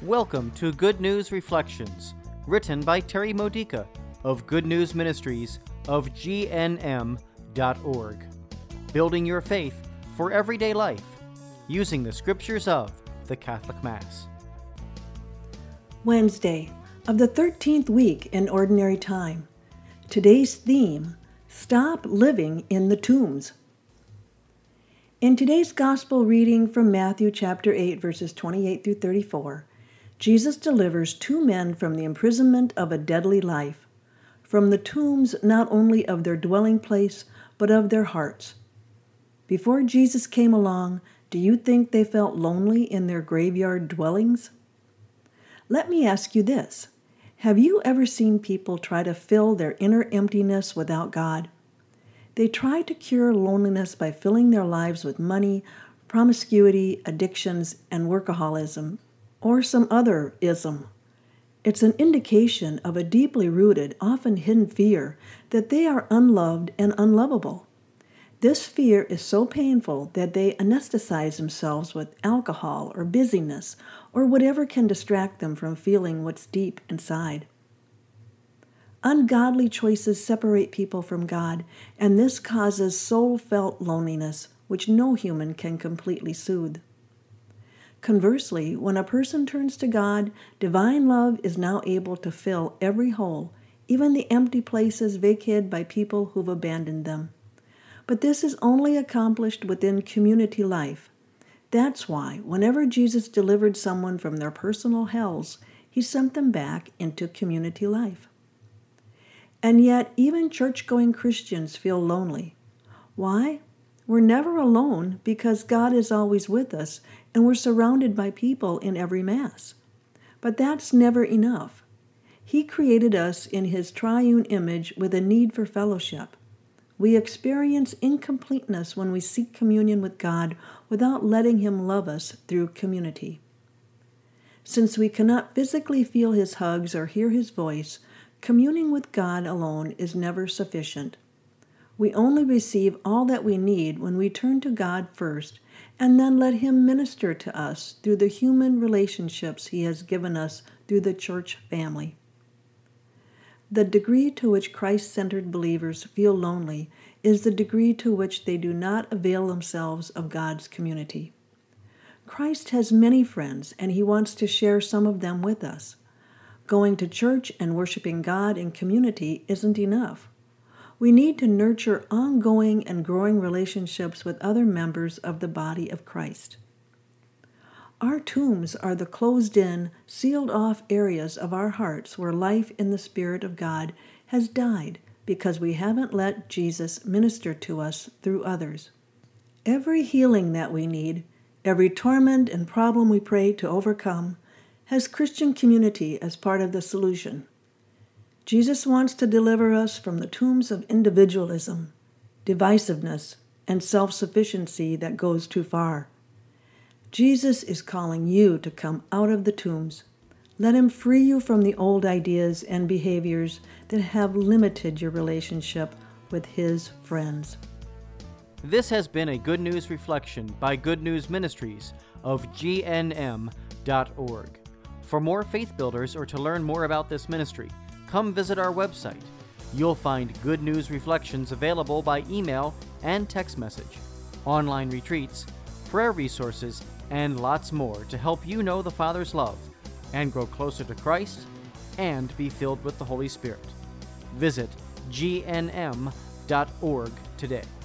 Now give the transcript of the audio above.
Welcome to Good News Reflections, written by Terry Modica of Good News Ministries of GNM.org. Building your faith for everyday life, using the scriptures of the Catholic Mass. Wednesday of the 13th week in Ordinary Time. Today's theme, Stop Living in the Tombs. In today's Gospel reading from Matthew chapter 8, verses 28 through 34, Jesus delivers two men from the imprisonment of a deadly life, from the tombs not only of their dwelling place, but of their hearts. Before Jesus came along, do you think they felt lonely in their graveyard dwellings? Let me ask you this. Have you ever seen people try to fill their inner emptiness without God? They try to cure loneliness by filling their lives with money, promiscuity, addictions, and workaholism, or some other ism. It's an indication of a deeply rooted, often hidden fear that they are unloved and unlovable. This fear is so painful that they anesthetize themselves with alcohol or busyness or whatever can distract them from feeling what's deep inside. Ungodly choices separate people from God, and this causes soul-felt loneliness, which no human can completely soothe. Conversely, when a person turns to God, divine love is now able to fill every hole, even the empty places vacated by people who've abandoned them. But this is only accomplished within community life. That's why, whenever Jesus delivered someone from their personal hells, he sent them back into community life. And yet, even church-going Christians feel lonely. Why? We're never alone because God is always with us, and we're surrounded by people in every Mass. But that's never enough. He created us in His triune image with a need for fellowship. We experience incompleteness when we seek communion with God without letting Him love us through community. Since we cannot physically feel His hugs or hear His voice, communing with God alone is never sufficient. We only receive all that we need when we turn to God first and then let Him minister to us through the human relationships He has given us through the church family. The degree to which Christ-centered believers feel lonely is the degree to which they do not avail themselves of God's community. Christ has many friends, and He wants to share some of them with us. Going to church and worshiping God in community isn't enough. We need to nurture ongoing and growing relationships with other members of the body of Christ. Our tombs are the closed-in, sealed-off areas of our hearts where life in the Spirit of God has died because we haven't let Jesus minister to us through others. Every healing that we need, every torment and problem we pray to overcome, has Christian community as part of the solution. Jesus wants to deliver us from the tombs of individualism, divisiveness, and self-sufficiency that goes too far. Jesus is calling you to come out of the tombs. Let Him free you from the old ideas and behaviors that have limited your relationship with His friends. This has been a Good News Reflection by Good News Ministries of GNM.org. For more faith builders or to learn more about this ministry, come visit our website. You'll find Good News Reflections available by email and text message, online retreats, prayer resources, and lots more to help you know the Father's love and grow closer to Christ and be filled with the Holy Spirit. Visit gnm.org today.